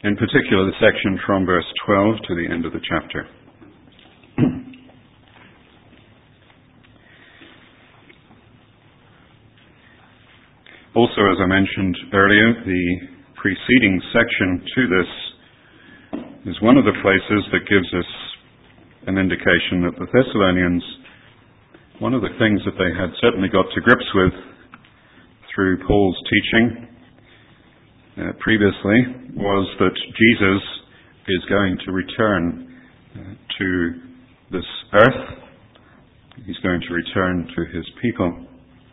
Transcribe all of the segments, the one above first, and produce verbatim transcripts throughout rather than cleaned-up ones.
in particular the section from verse twelve to the end of the chapter. Also, as I mentioned earlier, the preceding section to this is one of the places that gives us an indication that the Thessalonians, one of the things that they had certainly got to grips with through Paul's teaching uh, previously, was that Jesus is going to return uh, to this earth. He's going to return to his people.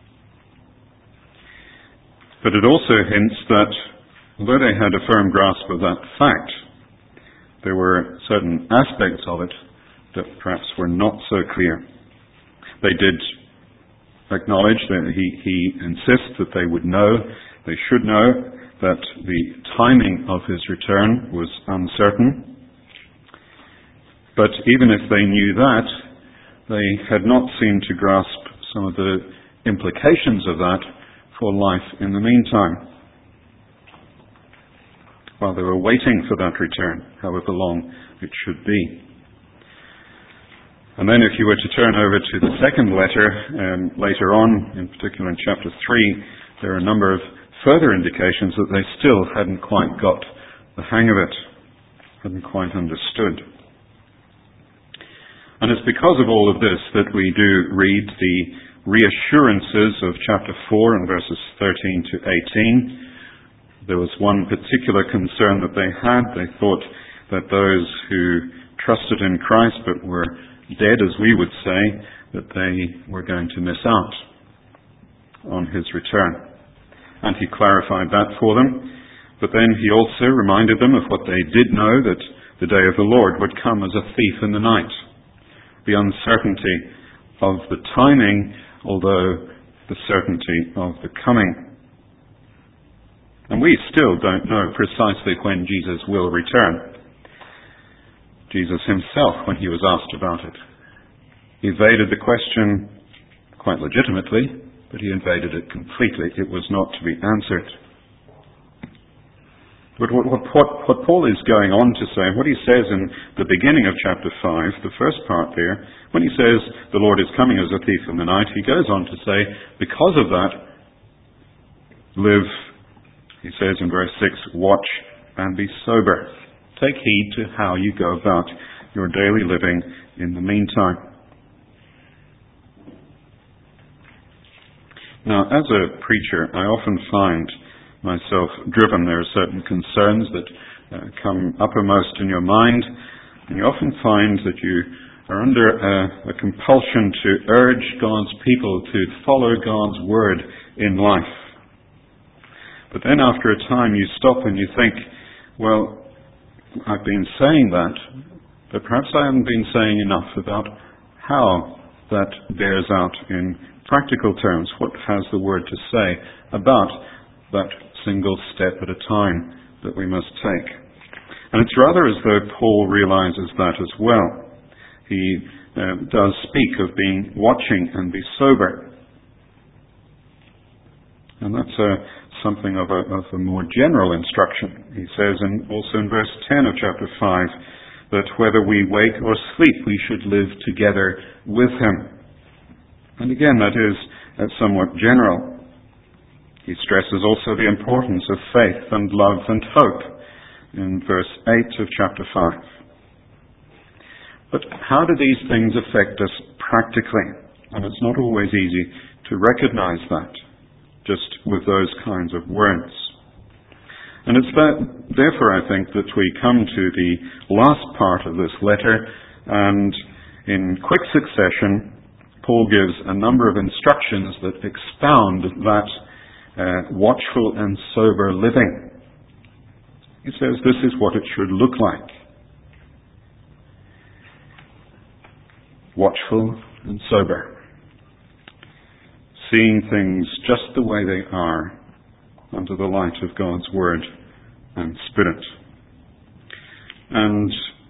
But it also hints that although they had a firm grasp of that fact, there were certain aspects of it that perhaps were not so clear. They did acknowledge that he, he insists that they would know, they should know, that the timing of his return was uncertain. But even if they knew that, they had not seemed to grasp some of the implications of that for life in the meantime, while they were waiting for that return, however long it should be. And then if you were to turn over to the second letter, um, later on, in particular in chapter three, there are a number of further indications that they still hadn't quite got the hang of it, hadn't quite understood. And it's because of all of this that we do read the reassurances of chapter four and verses thirteen to eighteen. There was one particular concern that they had. They thought that those who trusted in Christ but were dead, as we would say, that they were going to miss out on his return. And he clarified that for them. But then he also reminded them of what they did know, that the day of the Lord would come as a thief in the night. The uncertainty of the timing, although the certainty of the coming. And we still don't know precisely when Jesus will return. Jesus himself, when he was asked about it, evaded the question quite legitimately, but he evaded it completely. It was not to be answered. But what, what, what, what Paul is going on to say, what he says in the beginning of chapter five, the first part there, when he says the Lord is coming as a thief in the night, he goes on to say, because of that, live, he says in verse six, watch and be sober. Take heed to how you go about your daily living in the meantime. Now, as a preacher, I often find myself driven. There are certain concerns that uh, come uppermost in your mind, and you often find that you are under a, a compulsion to urge God's people to follow God's word in life. But then after a time you stop and you think, well, I've been saying that, but perhaps I haven't been saying enough about how that bears out in practical terms. What has the word to say about that single step at a time that we must take? And it's rather as though Paul realizes that as well. He uh, does speak of being watching and be sober. And that's uh, something of a, of a more general instruction. He says in, also in verse ten of chapter five, that whether we wake or sleep, we should live together with him. And again, that is uh, somewhat general. He stresses also the importance of faith and love and hope in verse eight of chapter five. But how do these things affect us practically? And it's not always easy to recognize that just with those kinds of words. And it's that, therefore, I think, that we come to the last part of this letter, and in quick succession, Paul gives a number of instructions that expound that uh, watchful and sober living. He says this is what it should look like. Watchful and sober. Seeing things just the way they are under the light of God's Word and Spirit. And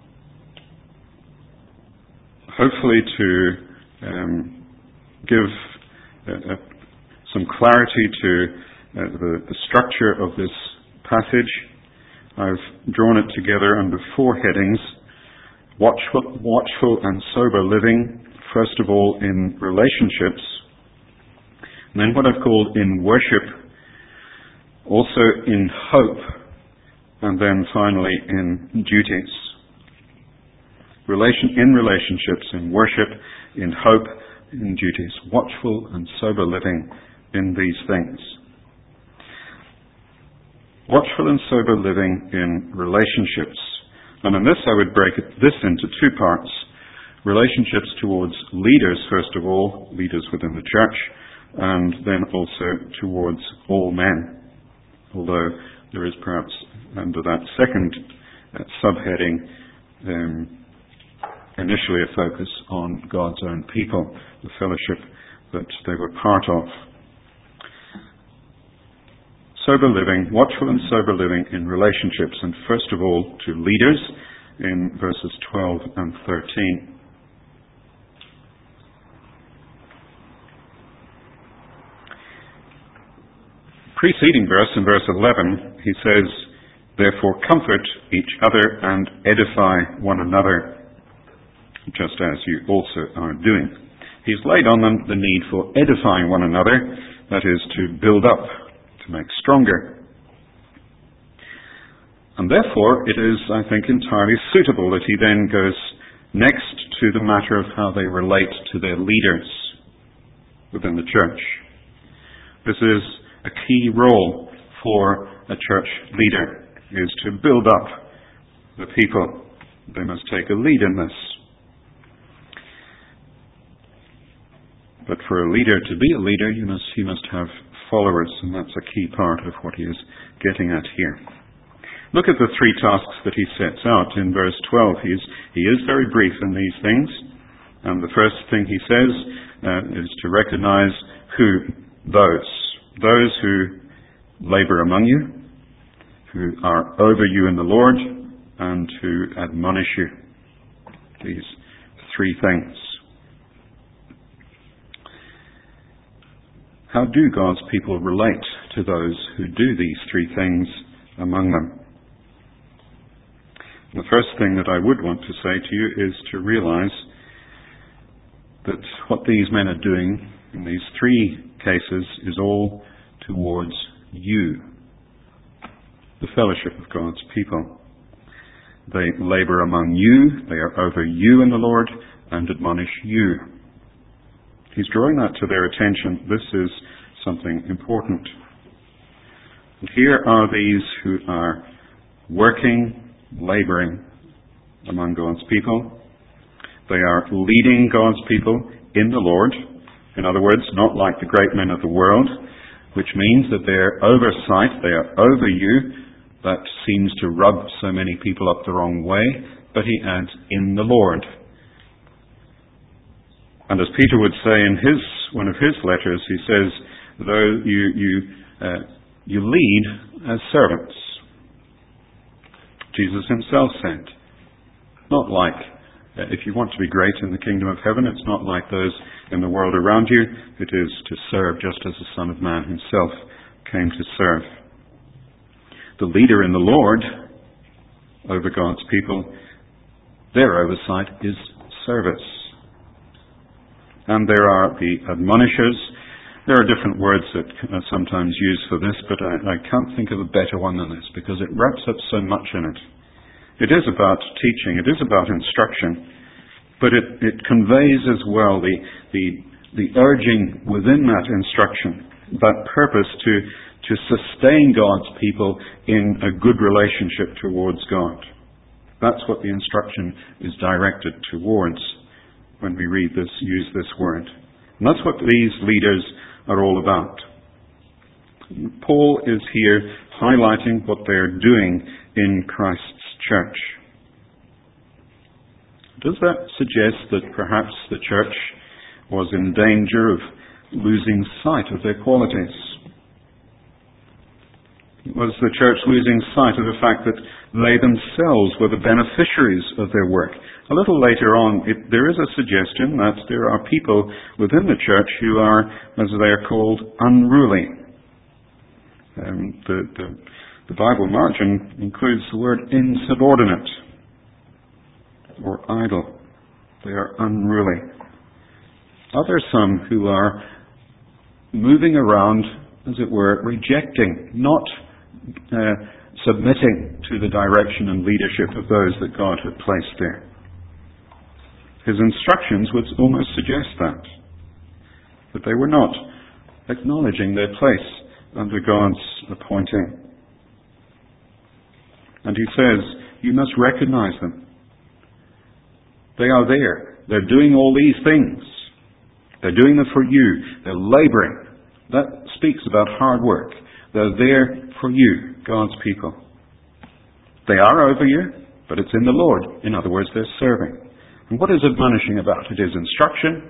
hopefully to um, give uh, uh, some clarity to uh, the, the structure of this passage, I've drawn it together under four headings: watchful, watchful and sober living, first of all in relationships, and then what I've called in worship, also in hope, and then finally in duties. Relation, in relationships, in worship, in hope, in duties. Watchful and sober living in these things. Watchful and sober living in relationships. And in this I would break it, this into two parts. Relationships towards leaders, first of all, leaders within the church, and then also towards all men. Although there is perhaps under that second uh, subheading um, initially a focus on God's own people, the fellowship that they were part of. Sober living, watchful and sober living in relationships, and first of all to leaders in verses twelve and thirteen. Preceding verse, in verse eleven, he says, "Therefore comfort each other and edify one another, just as you also are doing." He's laid on them the need for edifying one another, that is, to build up, to make stronger. And therefore, it is, I think, entirely suitable that he then goes next to the matter of how they relate to their leaders within the church. This is a key role for a church leader, is to build up the people. They must take a lead in this. But for a leader to be a leader, you must, he must have followers, and that's a key part of what he is getting at here. Look at the three tasks that he sets out in verse twelve. He is, he is very brief in these things. And the first thing he says uh, is to recognize who those. Those who labor among you, who are over you in the Lord, and who admonish you. These three things. How do God's people relate to those who do these three things among them? The first thing that I would want to say to you is to realize that what these men are doing in these three cases is all towards you, the fellowship of God's people. They labor among you, they are over you in the Lord, and admonish you. He's drawing that to their attention. This is something important. And here are these who are working, laboring among God's people. They are leading God's people in the Lord. In other words, not like the great men of the world, which means that their oversight, they are over you. That seems to rub so many people up the wrong way. But he adds, in the Lord. And as Peter would say in his one of his letters, he says, though you you uh, you lead as servants. Jesus himself said, not like, uh, if you want to be great in the kingdom of heaven, it's not like those in the world around you. It is to serve just as the Son of Man himself came to serve. The leader in the Lord over God's people, their oversight is service. And there are the admonishers. There are different words that are sometimes used for this, but I, I can't think of a better one than this because it wraps up so much in it. It is about teaching. It is about instruction. But it, it conveys as well the, the, the urging within that instruction, that purpose to, to sustain God's people in a good relationship towards God. That's what the instruction is directed towards when we read this, use this word. And that's what these leaders are all about. Paul is here highlighting what they're doing in Christ's church. Does that suggest that perhaps the church was in danger of losing sight of their qualities? Was the church losing sight of the fact that they themselves were the beneficiaries of their work? A little later on, it, there is a suggestion that there are people within the church who are, as they are called, unruly. Um, the, the The Bible margin includes the word insubordinate or idle. They are unruly. Are there some who are moving around, as it were, rejecting, not uh, submitting to the direction and leadership of those that God had placed there? His instructions would almost suggest that, that they were not acknowledging their place under God's appointing. And he says, you must recognize them. They are there. They're doing all these things. They're doing them for you. They're laboring. That speaks about hard work. They're there for you, God's people. They are over you, but it's in the Lord. In other words, they're serving. And what is admonishing about it is instruction.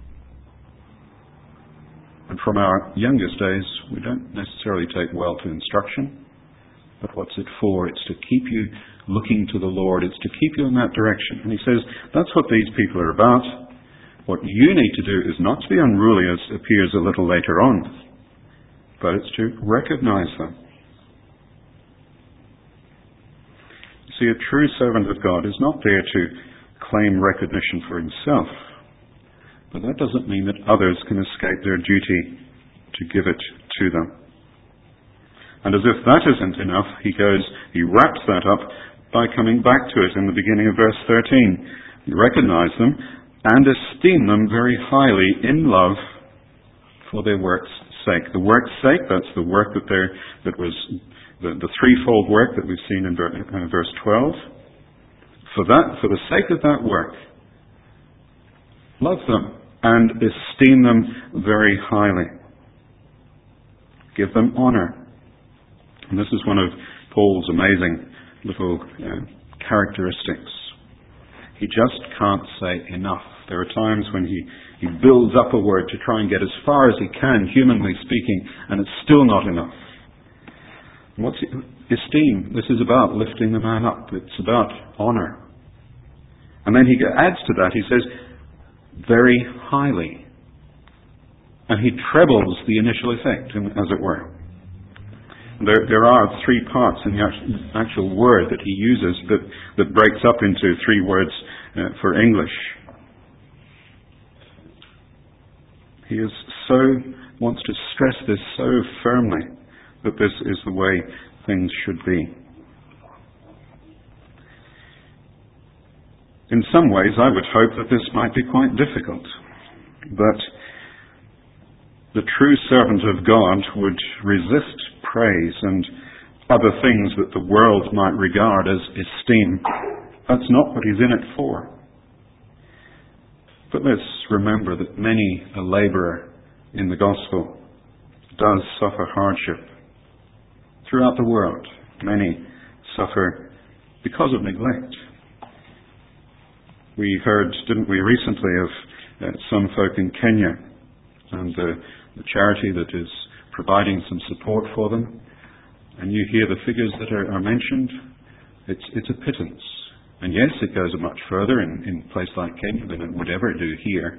And from our youngest days, we don't necessarily take well to instruction. But what's it for? It's to keep you looking to the Lord. It's to keep you in that direction. And he says, that's what these people are about. What you need to do is not to be unruly, as appears a little later on, but it's to recognize them. You see, a true servant of God is not there to claim recognition for himself, but that doesn't mean that others can escape their duty to give it to them. And as if that isn't enough, he goes, he wraps that up by coming back to it in the beginning of verse thirteen. You recognize them and esteem them very highly in love for their work's sake. The work's sake, that's the work that there that was the, the threefold work that we've seen in ver, uh, verse twelve. For that, for the sake of that work, love them and esteem them very highly. Give them honor. And this is one of Paul's amazing little uh, characteristics. He just can't say enough. There are times when he, he builds up a word to try and get as far as he can, humanly speaking, and it's still not enough. What's it, esteem? This is about lifting the man up. It's about honor. And then he adds to that, he says, very highly. And he trebles the initial effect, as it were. There, there are three parts in the actual, actual word that he uses that, that breaks up into three words uh, for English. He is so, wants to stress this so firmly that this is the way things should be. In some ways, I would hope that this might be quite difficult, but the true servant of God would resist praise and other things that the world might regard as esteem. That's not what he's in it for. But let's remember that many a labourer in the gospel does suffer hardship. Throughout the world, many suffer because of neglect. We heard, didn't we, recently of uh, some folk in Kenya and uh, the charity that is providing some support for them. And you hear the figures that are, are mentioned. It's, it's a pittance. And yes, it goes much further in, in a place like Kenya than it would ever do here.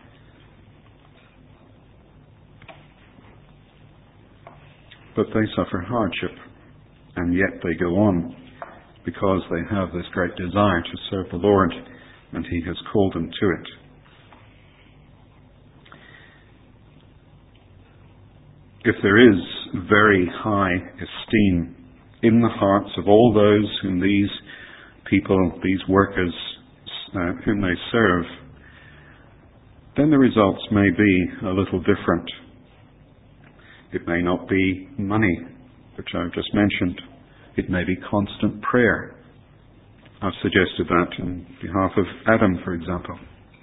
But they suffer hardship, and yet they go on because they have this great desire to serve the Lord, and He has called them to it. If there is very high esteem in the hearts of all those whom these people, these workers, uh, whom they serve, then the results may be a little different. It may not be money, which I've just mentioned. It may be constant prayer. I've suggested that on behalf of Adam, for example.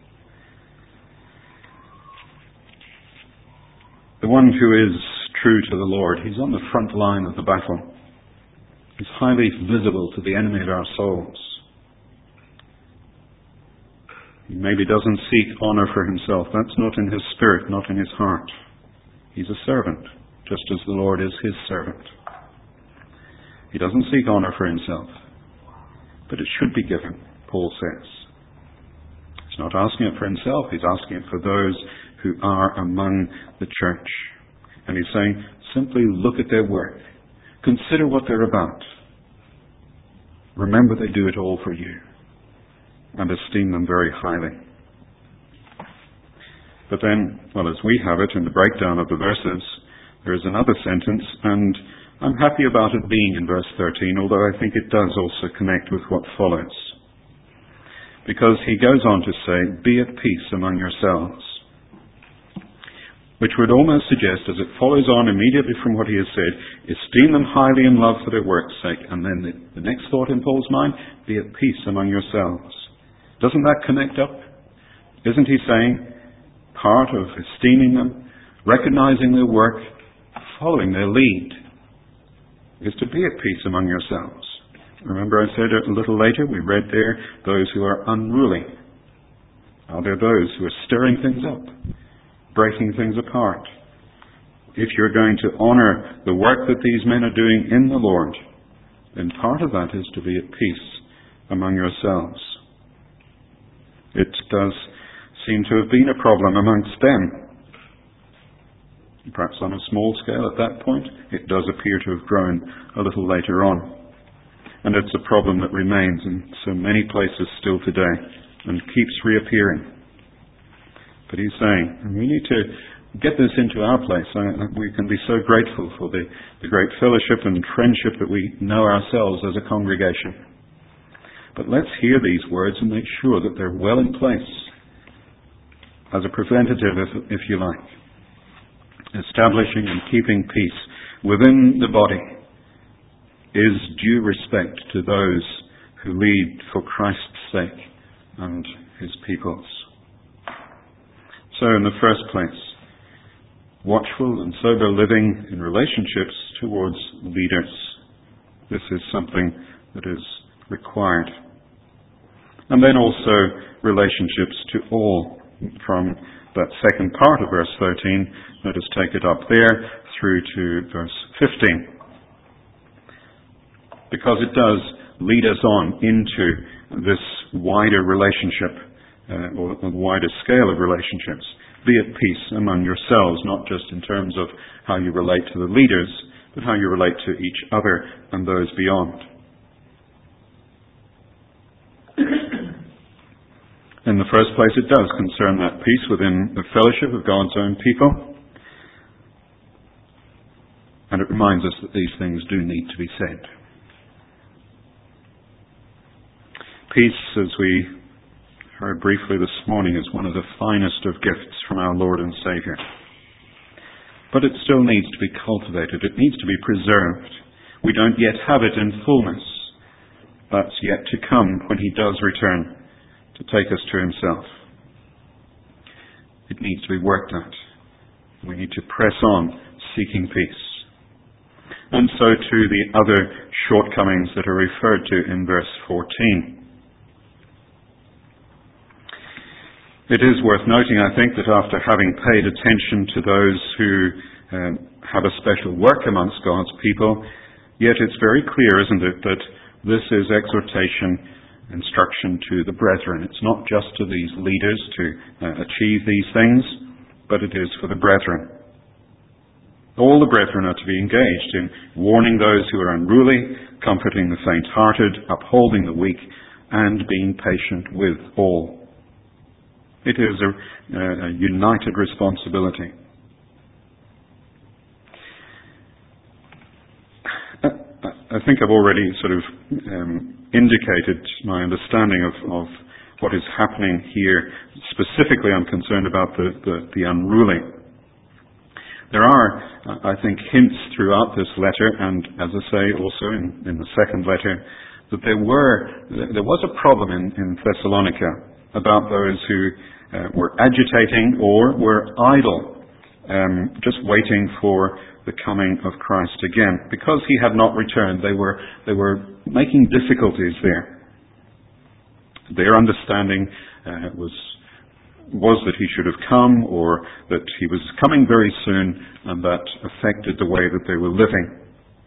The one who is true to the Lord, he's on the front line of the battle. He's highly visible to the enemy of our souls. He maybe doesn't seek honor for himself. That's not in his spirit, not in his heart. He's a servant, just as the Lord is his servant. He doesn't seek honor for himself, but it should be given, Paul says. He's not asking it for himself, he's asking it for those who are among the church. And he's saying, simply look at their work. Consider what they're about. Remember they do it all for you, and esteem them very highly. But then, well, as we have it in the breakdown of the verses, there is another sentence, and I'm happy about it being in verse thirteen, although I think it does also connect with what follows. Because he goes on to say, be at peace among yourselves. Which would almost suggest, as it follows on immediately from what he has said, esteem them highly in love for their work's sake. And then the, the next thought in Paul's mind, be at peace among yourselves. Doesn't that connect up? Isn't he saying part of esteeming them, recognizing their work, following their lead, is to be at peace among yourselves? Remember I said a little later, we read there, those who are unruly. Are there those who are stirring things up, breaking things apart? If you're going to honor the work that these men are doing in the Lord, then part of that is to be at peace among yourselves. It does seem to have been a problem amongst them. Perhaps on a small scale at that point. It does appear to have grown a little later on. And it's a problem that remains in so many places still today and keeps reappearing. But he's saying, we need to get this into our place. We can be so grateful for the, the great fellowship and friendship that we know ourselves as a congregation. But let's hear these words and make sure that they're well in place as a preventative, if, if you like. Establishing and keeping peace within the body is due respect to those who lead for Christ's sake and his people's. So in the first place, watchful and sober living in relationships towards leaders. This is something that is required. And then also relationships to all, from that second part of verse thirteen, let us take it up there, through to verse fifteen. Because it does lead us on into this wider relationship, uh, or a wider scale of relationships. Be at peace among yourselves, not just in terms of how you relate to the leaders, but how you relate to each other and those beyond. In the first place, it does concern that peace within the fellowship of God's own people. And it reminds us that these things do need to be said. Peace, as we heard briefly this morning, is one of the finest of gifts from our Lord and Saviour. But it still needs to be cultivated. It needs to be preserved. We don't yet have it in fullness. That's yet to come when he does return to take us to himself. It needs to be worked at. We need to press on, seeking peace. And so too the other shortcomings that are referred to in verse fourteen. It is worth noting, I think, that after having paid attention to those who um, have a special work amongst God's people, yet it's very clear, isn't it, that this is exhortation, instruction to the brethren. It's not just to these leaders to uh, achieve these things, but it is for the brethren. All the brethren are to be engaged in warning those who are unruly, comforting the faint-hearted, upholding the weak, and being patient with all. It is a, a united responsibility. I think I've already sort of um, indicated my understanding of, of what is happening here. Specifically, I'm concerned about the, the, the unruly. There are, I think, hints throughout this letter, and as I say also in, in the second letter, that there were there was a problem in, in Thessalonica about those who uh, were agitating or were idle, um, just waiting for the coming of Christ again. Because he had not returned, they were they were making difficulties there. Their understanding uh, was was that he should have come, or that he was coming very soon, and that affected the way that they were living.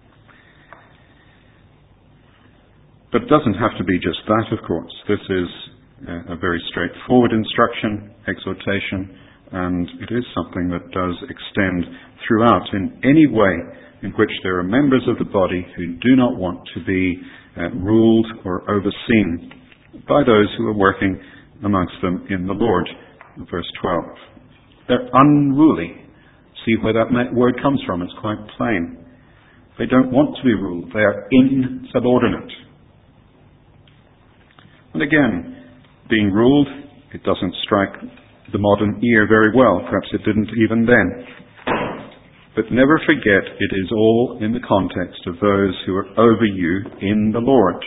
But it doesn't have to be just that, of course. This is a very straightforward instruction, exhortation, And it is something that does extend throughout in any way in which there are members of the body who do not want to be uh, ruled or overseen by those who are working amongst them in the Lord. Verse twelve. They're unruly. See where that word comes from. It's quite plain. They don't want to be ruled. They are insubordinate. And again, being ruled, it doesn't strike the modern ear very well. Perhaps it didn't even then. But never forget, it is all in the context of those who are over you in the Lord.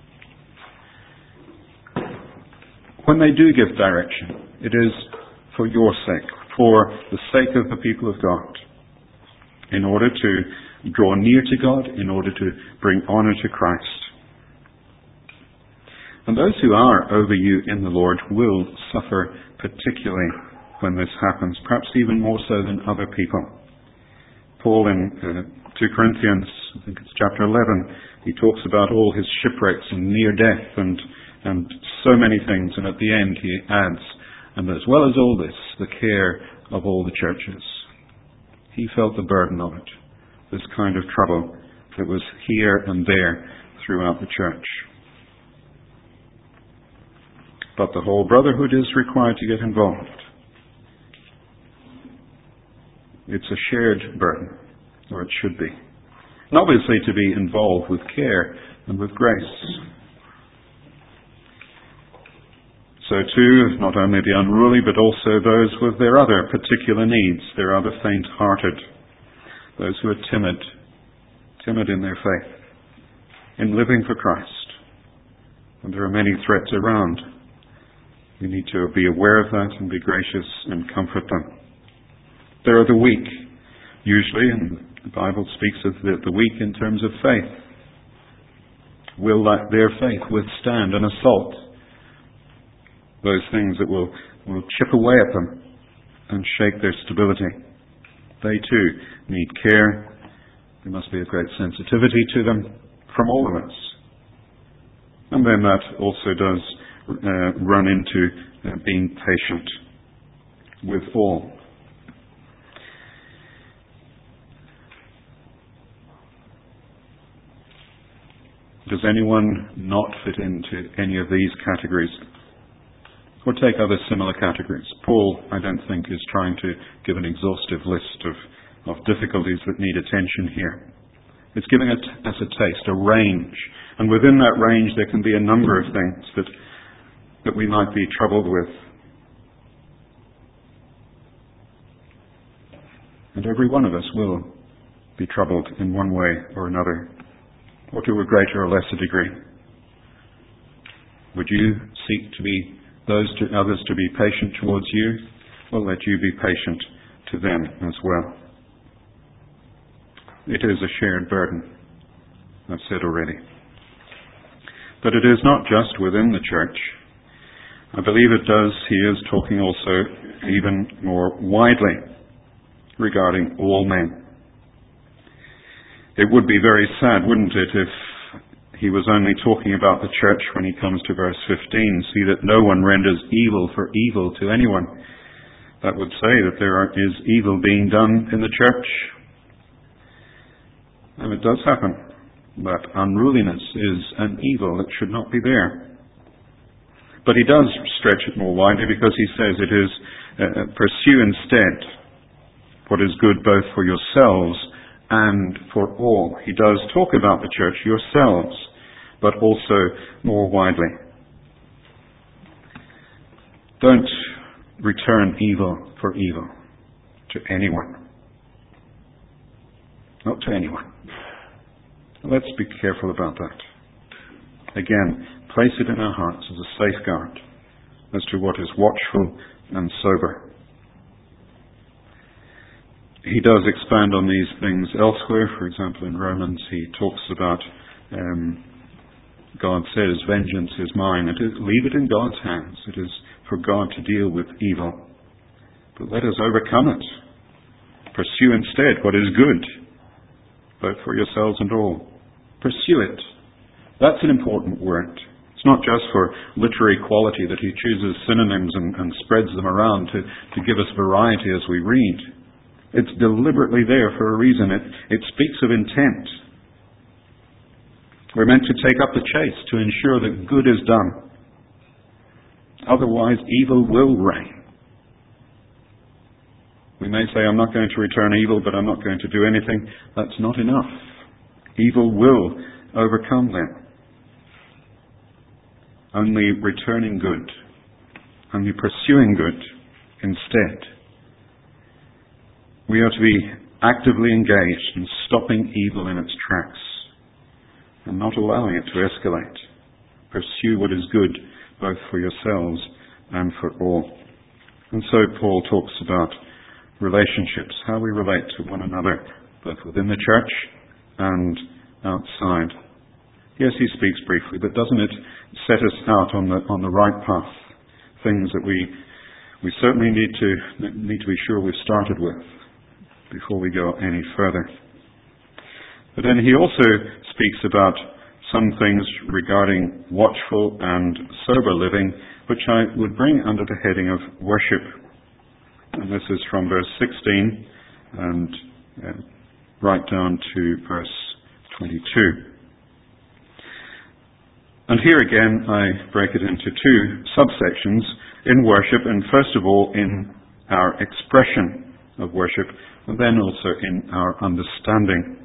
When they do give direction, it is for your sake, for the sake of the people of God, in order to draw near to God, in order to bring honor to Christ. And those who are over you in the Lord will suffer particularly when this happens, perhaps even more so than other people. Paul in uh, two Corinthians, I think it's chapter eleven, he talks about all his shipwrecks and near death and, and so many things, and at the end he adds, and as well as all this, the care of all the churches. He felt the burden of it, this kind of trouble that was here and there throughout the church. But the whole brotherhood is required to get involved. It's a shared burden, or it should be. And obviously to be involved with care and with grace. So too, not only the unruly, but also those with their other particular needs, their other faint-hearted, those who are timid, timid in their faith, in living for Christ. And there are many threats around. We need to be aware of that and be gracious and comfort them. There are the weak, usually, and the Bible speaks of the, the weak in terms of faith. Will their faith withstand an assault? Those things that will, will chip away at them and shake their stability. They too need care. There must be a great sensitivity to them from all of us. And then that also does uh, run into uh, being patient with all. Does anyone not fit into any of these categories? Or take other similar categories. Paul, I don't think, is trying to give an exhaustive list of, of difficulties that need attention here. It's giving us a taste, a range. And within that range there can be a number of things that, that we might be troubled with. And every one of us will be troubled in one way or another, or to a greater or lesser degree. Would you seek to be those to others to be patient towards you? Well, let you be patient to them as well. It is a shared burden, I've said already. But it is not just within the church. I believe it does, he is talking also even more widely regarding all men. It would be very sad, wouldn't it, if he was only talking about the church when he comes to verse fifteen. See that no one renders evil for evil to anyone. That would say that there is evil being done in the church. And it does happen. That unruliness is an evil that should not be there. But he does stretch it more widely because he says it is, uh, pursue instead what is good both for yourselves and for all. He does talk about the church, yourselves, but also more widely. Don't return evil for evil to anyone. Not to anyone. Let's be careful about that. Again, place it in our hearts as a safeguard as to what is watchful and sober. He does expand on these things elsewhere. For example, in Romans, he talks about um, God says, vengeance is mine. It is, leave it in God's hands. It is for God to deal with evil. But let us overcome it. Pursue instead what is good, both for yourselves and all. Pursue it. That's an important word. It's not just for literary quality that he chooses synonyms and, and spreads them around to, to give us variety as we read. It's deliberately there for a reason. It, it speaks of intent. We're meant to take up the chase to ensure that good is done. Otherwise, evil will reign. We may say, I'm not going to return evil, but I'm not going to do anything. That's not enough. Evil will overcome them. Only returning good, only pursuing good instead. We are to be actively engaged in stopping evil in its tracks and not allowing it to escalate. Pursue what is good both for yourselves and for all. And so Paul talks about relationships, how we relate to one another, both within the church and outside. Yes, he speaks briefly, but doesn't it set us out on the on the right path? Things that we we certainly need to need to be sure we've started with before we go any further. But then he also speaks about some things regarding watchful and sober living, which I would bring under the heading of worship. And this is from verse sixteen and uh, right down to verse twenty-two. And here again, I break it into two subsections in worship, and first of all in our expression of worship, and then also in our understanding.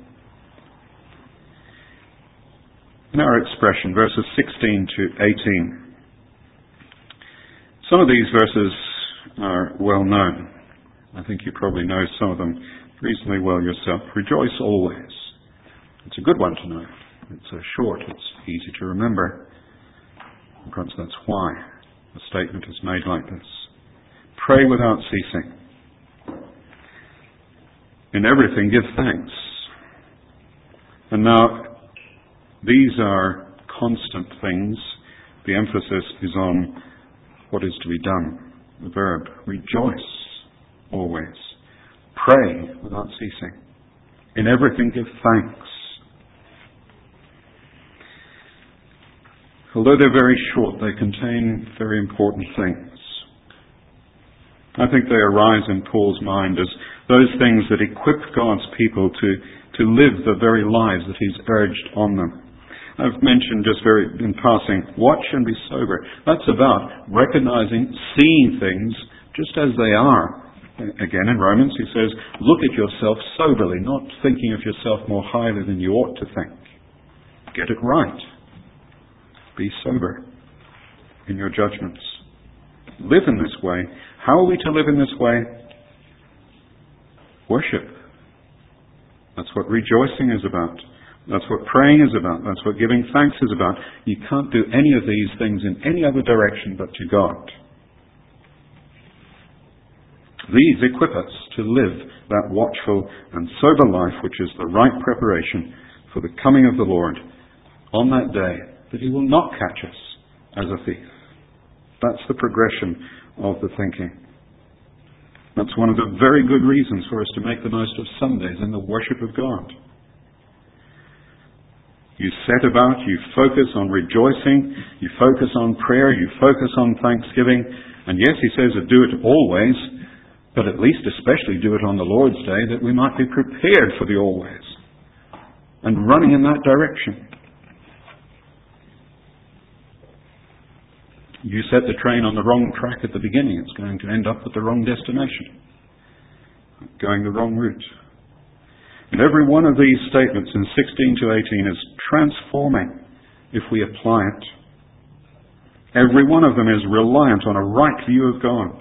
In our expression, verses sixteen to eighteen. Some of these verses are well known. I think you probably know some of them reasonably well yourself. Rejoice always. It's a good one to know. It's uh, short, it's easy to remember. Perhaps that's why the statement is made like this. Pray without ceasing. In everything give thanks. And now, these are constant things. The emphasis is on what is to be done. The verb, rejoice always. Pray without ceasing. In everything give thanks. Although they're very short, they contain very important things. I think they arise in Paul's mind as those things that equip God's people to, to live the very lives that he's urged on them. I've mentioned just very in passing, watch and be sober. That's about recognizing, seeing things just as they are. Again, in Romans, he says, look at yourself soberly, not thinking of yourself more highly than you ought to think. Get it right. Be sober in your judgments. Live in this way. How are we to live in this way? Worship. That's what rejoicing is about. That's what praying is about. That's what giving thanks is about. You can't do any of these things in any other direction but to God. These equip us to live that watchful and sober life, which is the right preparation for the coming of the Lord on that day, that he will not catch us as a thief. That's the progression of the thinking. That's one of the very good reasons for us to make the most of Sundays in the worship of God. You set about, you focus on rejoicing, you focus on prayer, you focus on thanksgiving, and yes, he says to do it always, but at least especially do it on the Lord's Day, that we might be prepared for the always and running in that direction. You set the train on the wrong track at the beginning, it's going to end up at the wrong destination, going the wrong route. And every one of these statements in sixteen to eighteen is transforming if we apply it. Every one of them is reliant on a right view of God.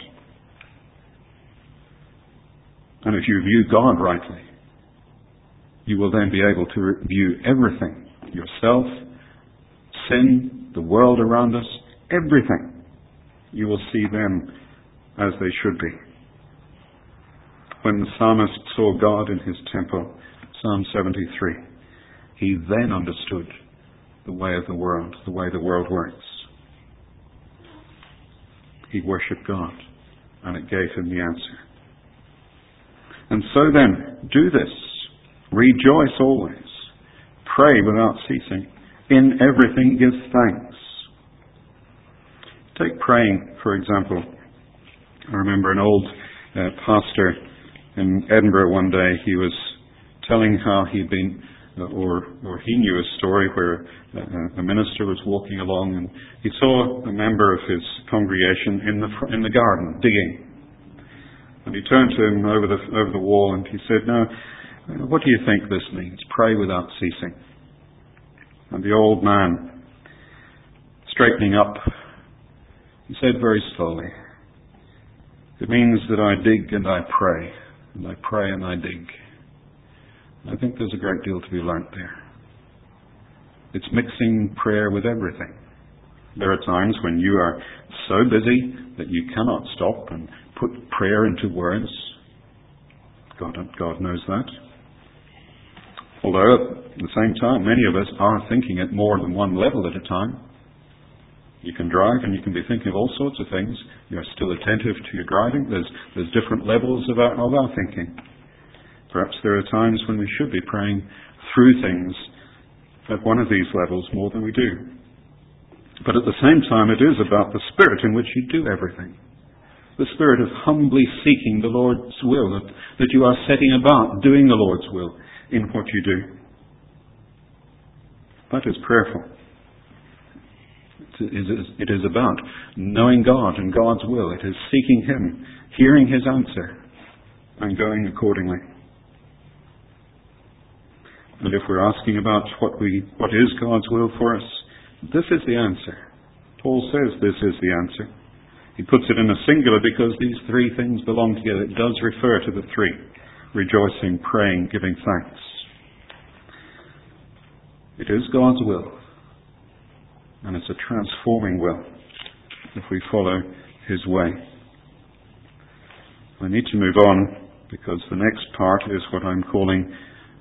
And if you view God rightly, you will then be able to view everything, yourself, sin, the world around us, everything. You will see them as they should be. When the psalmist saw God in his temple, Psalm seventy-three, he then understood the way of the world, the way the world works. He worshipped God, and it gave him the answer. And so then, do this. Rejoice always. Pray without ceasing. In everything give thanks. Take praying, for example. I remember an old uh, pastor in Edinburgh one day. He was telling how he'd been, uh, or or he knew a story where uh, a minister was walking along and he saw a member of his congregation in the fr- in the garden digging. And he turned to him over the over the wall and he said, "Now, what do you think this means? Pray without ceasing." And the old man, straightening up, he said very slowly, "It means that I dig and I pray, and I pray and I dig." I think there's a great deal to be learnt there. It's mixing prayer with everything. There are times when you are so busy that you cannot stop and put prayer into words. God, God knows that. Although at the same time, many of us are thinking at more than one level at a time. You can drive and you can be thinking of all sorts of things. You're still attentive to your driving. There's, there's different levels of our, of our thinking. Perhaps there are times when we should be praying through things at one of these levels more than we do. But at the same time, it is about the spirit in which you do everything. The spirit of humbly seeking the Lord's will, that, that you are setting about doing the Lord's will in what you do. That is prayerful. It is, it is about knowing God and God's will. It is seeking Him, hearing His answer, and going accordingly. And if we're asking about what we what is God's will for us, this is the answer. Paul says this is the answer. He puts it in a singular because these three things belong together. It does refer to the three: rejoicing, praying, giving thanks. It is God's will, and it's a transforming will if we follow His way. I need to move on because the next part is what I'm calling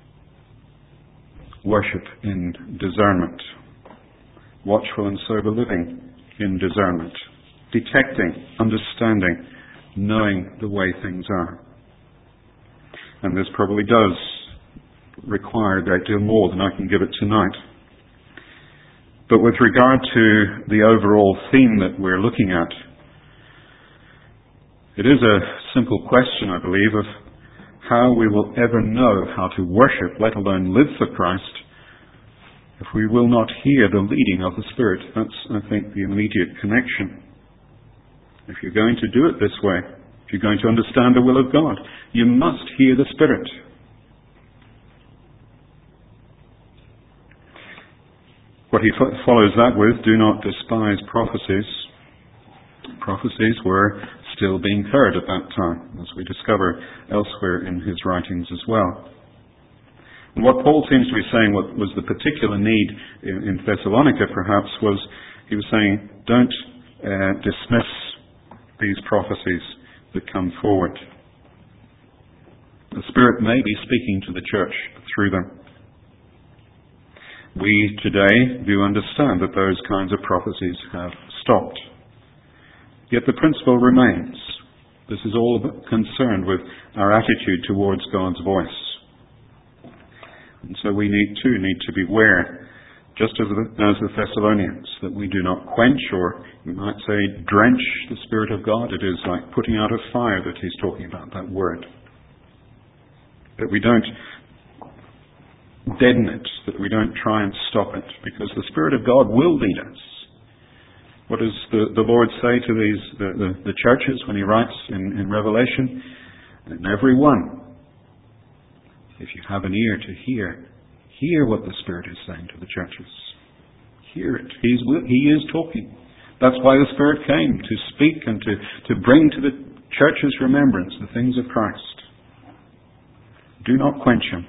worship in discernment. Watchful and sober living in discernment. Detecting, understanding, knowing the way things are. And this probably does require a great deal more than I can give it tonight. But with regard to the overall theme that we're looking at, it is a simple question, I believe, of how we will ever know how to worship, let alone live for Christ, if we will not hear the leading of the Spirit. That's, I think, the immediate connection. If you're going to do it this way, if you're going to understand the will of God, you must hear the Spirit. What he fo- follows that with, do not despise prophecies. Prophecies were still being heard at that time, as we discover elsewhere in his writings as well. And what Paul seems to be saying, what was the particular need in, in Thessalonica perhaps, was he was saying, don't uh, dismiss these prophecies that come forward. The Spirit may be speaking to the church through them. We today do understand that those kinds of prophecies have stopped. Yet the principle remains. This is all concerned with our attitude towards God's voice. And so we need too need to beware, just as the, as the Thessalonians, that we do not quench, or we might say drench, the Spirit of God. It is like putting out a fire that he's talking about, that word. That we don't deaden it, that we don't try and stop it, because the Spirit of God will lead us. What does the, the Lord say to these the, the, the churches when he writes in, in Revelation? And every one, if you have an ear to hear, hear what the Spirit is saying to the churches. Hear it. He's, he is talking. That's why the Spirit came, to speak and to, to bring to the church's remembrance the things of Christ. Do not quench him.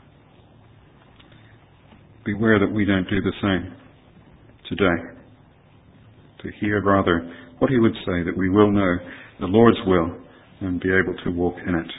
Beware that we don't do the same today. To hear rather what he would say, that we will know the Lord's will and be able to walk in it.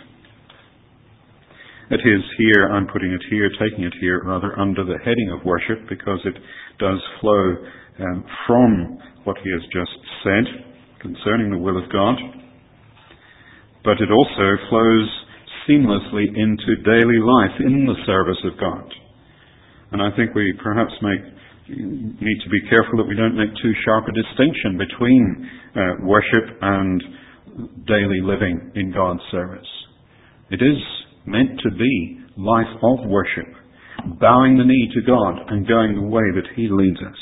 It is here, I'm putting it here, taking it here, rather under the heading of worship, because it does flow um, from what he has just said concerning the will of God. But it also flows seamlessly into daily life in the service of God. And I think we perhaps make You need to be careful that we don't make too sharp a distinction between uh, worship and daily living in God's service. It is meant to be life of worship, bowing the knee to God and going the way that He leads us.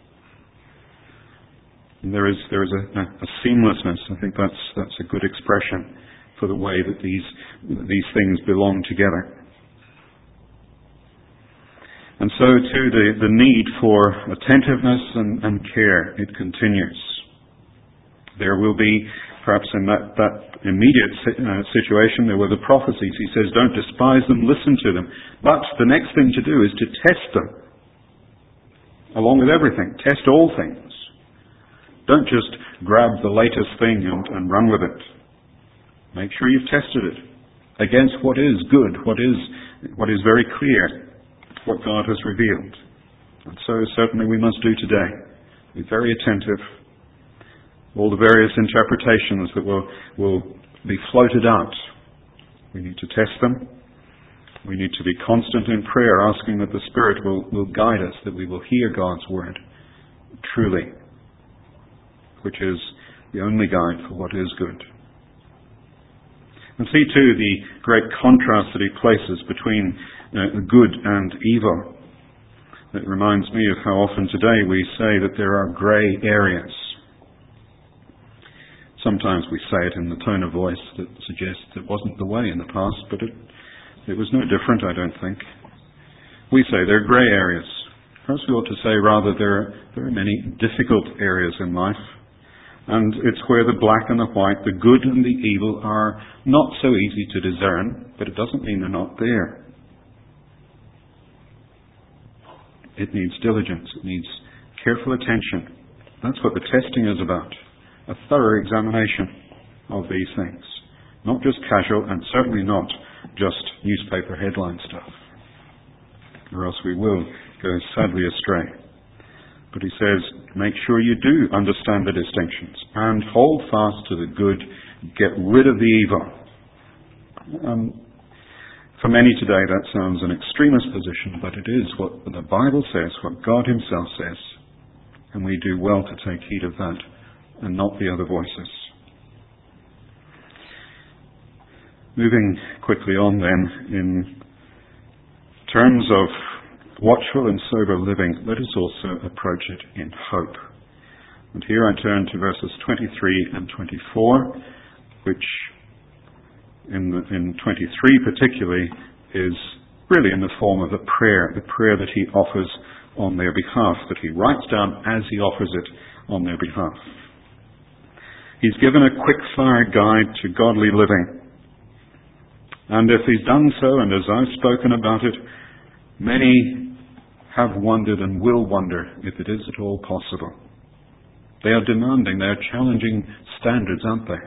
And there is there is a, a seamlessness. I think that's that's a good expression for the way that these these things belong together. And so too the, the need for attentiveness and, and care, it continues. There will be, perhaps in that, that immediate uh, situation, there were the prophecies. He says, don't despise them, listen to them. But the next thing to do is to test them. Along with everything, test all things. Don't just grab the latest thing and, and run with it. Make sure you've tested it against what is good, what is what is very clear, what God has revealed. And so certainly we must do today. Be very attentive. All the various interpretations that will, will be floated out, we need to test them. We need to be constant in prayer, asking that the Spirit will, will guide us, that we will hear God's word truly, which is the only guide for what is good. And see too the great contrast that he places between uh, good and evil. It reminds me of how often today we say that there are grey areas. Sometimes we say it in the tone of voice that suggests it wasn't the way in the past, but it, it was no different, I don't think. We say there are grey areas. Perhaps we ought to say rather there are, there are many difficult areas in life. And it's where the black and the white, the good and the evil are not so easy to discern, but it doesn't mean they're not there. It needs diligence. It needs careful attention. That's what the testing is about. A thorough examination of these things. Not just casual, and certainly not just newspaper headline stuff. Or else we will go sadly astray. But he says, make sure you do understand the distinctions and hold fast to the good, get rid of the evil. Um, for many today that sounds an extremist position, but it is what the Bible says, what God himself says. And we do well to take heed of that and not the other voices. Moving quickly on then, in terms of watchful and sober living, let us also approach it in hope. And here I turn to verses twenty-three and twenty-four, which in, the, in twenty-three particularly is really in the form of a prayer, the prayer that he offers on their behalf, that he writes down as he offers it on their behalf. He's given a quick-fire guide to godly living. And if he's done so, and as I've spoken about it, many have wondered and will wonder if it is at all possible. They are demanding, they are challenging standards, aren't they?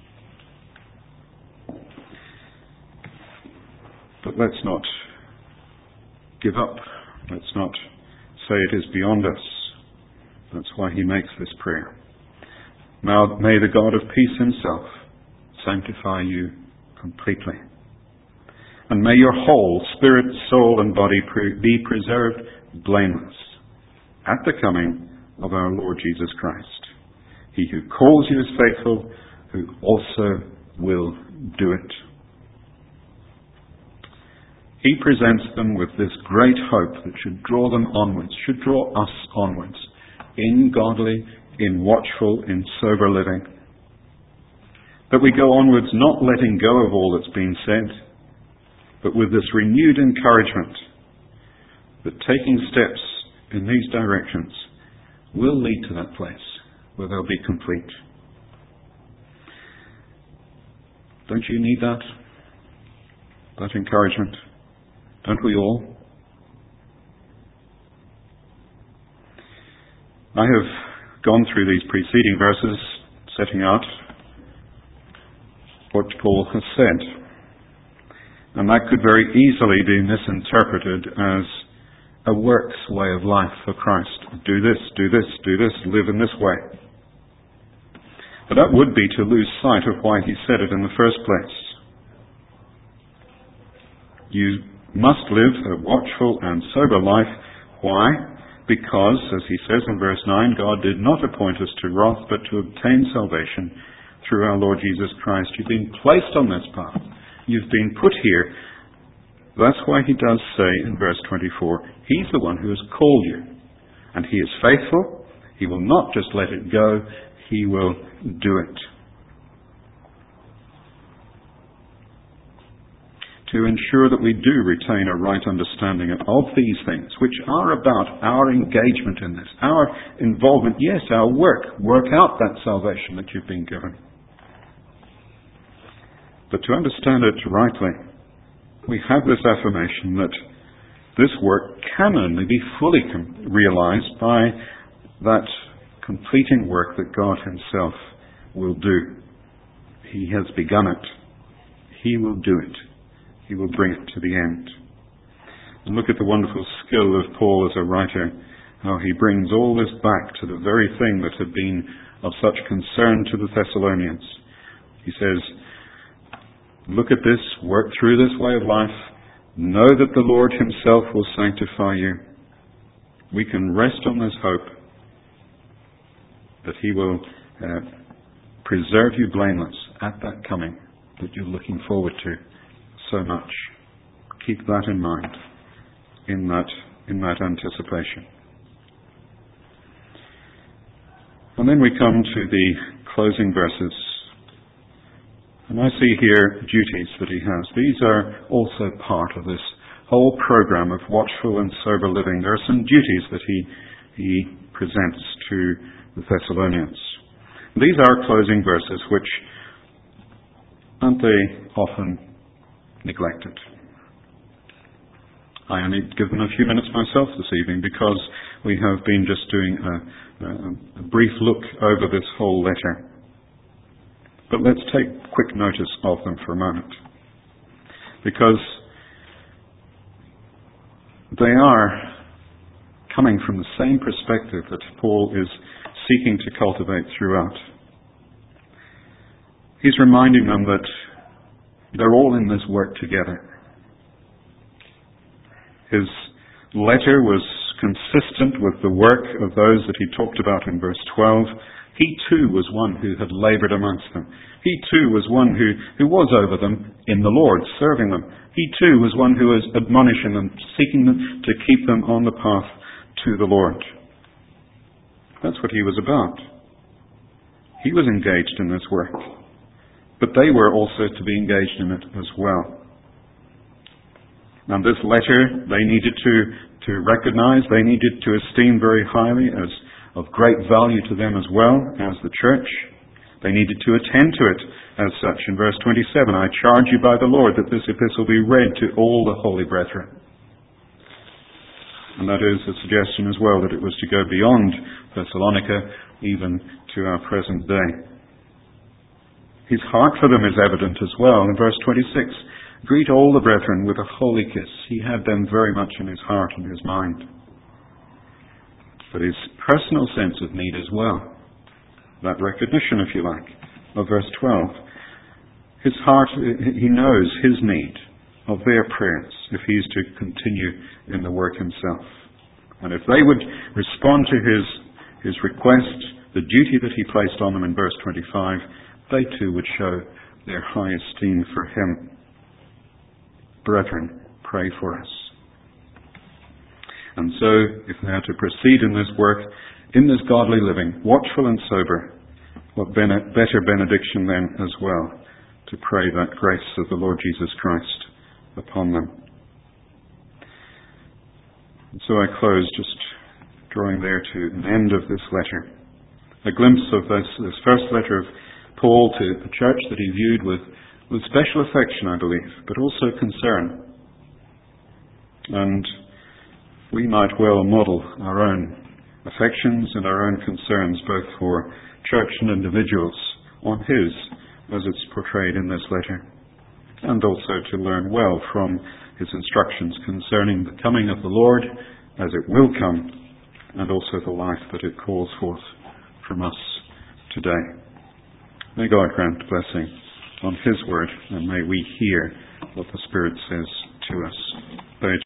But let's not give up. Let's not say it is beyond us. That's why he makes this prayer. Now may the God of peace himself sanctify you completely. And may your whole spirit, soul, and body be preserved blameless at the coming of our Lord Jesus Christ. He who calls you is faithful, who also will do it. He presents them with this great hope that should draw them onwards, should draw us onwards, in godly, in watchful, in sober living. That we go onwards not letting go of all that's been said, but with this renewed encouragement that taking steps in these directions will lead to that place where they'll be complete. Don't you need that? That encouragement? Don't we all? I have gone through these preceding verses, setting out what Paul has said. And that could very easily be misinterpreted as a works way of life for Christ. Do this, do this, do this, live in this way. But that would be to lose sight of why he said it in the first place. You must live a watchful and sober life. Why? Because, as he says in verse nine, God did not appoint us to wrath, but to obtain salvation through our Lord Jesus Christ. You've been placed on this path. You've been put here. That's why he does say in verse twenty-four, he's the one who has called you. And he is faithful. He will not just let it go. He will do it. To ensure that we do retain a right understanding of these things, which are about our engagement in this, our involvement, yes, our work, work out that salvation that you've been given. But to understand it rightly, we have this affirmation that this work can only be fully com- realized by that completing work that God himself will do. He has begun it. He will do it. He will bring it to the end. And look at the wonderful skill of Paul as a writer, how he brings all this back to the very thing that had been of such concern to the Thessalonians. He says, look at this, work through this way of life, know that the Lord himself will sanctify you. We can rest on this hope that he will uh, preserve you blameless at that coming that you're looking forward to so much. Keep that in mind in that in that anticipation. And then we come to the closing verses. And I see here duties that he has. These are also part of this whole program of watchful and sober living. There are some duties that he he presents to the Thessalonians. These are closing verses which, aren't they often neglected? I only give them a few minutes myself this evening because we have been just doing a, a, a brief look over this whole letter. But let's take quick notice of them for a moment, because they are coming from the same perspective that Paul is seeking to cultivate throughout. He's reminding them that they're all in this work together. His letter was consistent with the work of those that he talked about in verse twelve. He too was one who had laboured amongst them. He too was one who, who was over them in the Lord, serving them. He too was one who was admonishing them, seeking them to keep them on the path to the Lord. That's what he was about. He was engaged in this work. But they were also to be engaged in it as well. And this letter they needed to, to recognize, they needed to esteem very highly as of great value to them as well as the church. They needed to attend to it as such. In verse twenty-seven, I charge you by the Lord that this epistle be read to all the holy brethren. And that is a suggestion as well that it was to go beyond Thessalonica, even to our present day. His heart for them is evident as well. In verse twenty-six, greet all the brethren with a holy kiss. He had them very much in his heart and his mind. But his personal sense of need as well. That recognition, if you like, of verse twelve. His heart, he knows his need of their prayers if he is to continue in the work himself. And if they would respond to his, his request, the duty that he placed on them in verse twenty-five, they too would show their high esteem for him. Brethren, pray for us. And so, if they are to proceed in this work, in this godly living, watchful and sober, what bene- better benediction then as well, to pray that grace of the Lord Jesus Christ upon them. And so I close just drawing there to an end of this letter. A glimpse of this, this first letter of Paul to a church that he viewed with, with special affection, I believe, but also concern. And we might well model our own affections and our own concerns, both for church and individuals, on his, as it's portrayed in this letter, and also to learn well from his instructions concerning the coming of the Lord, as it will come, and also the life that it calls forth from us today. May God grant blessing on his word, and may we hear what the Spirit says to us.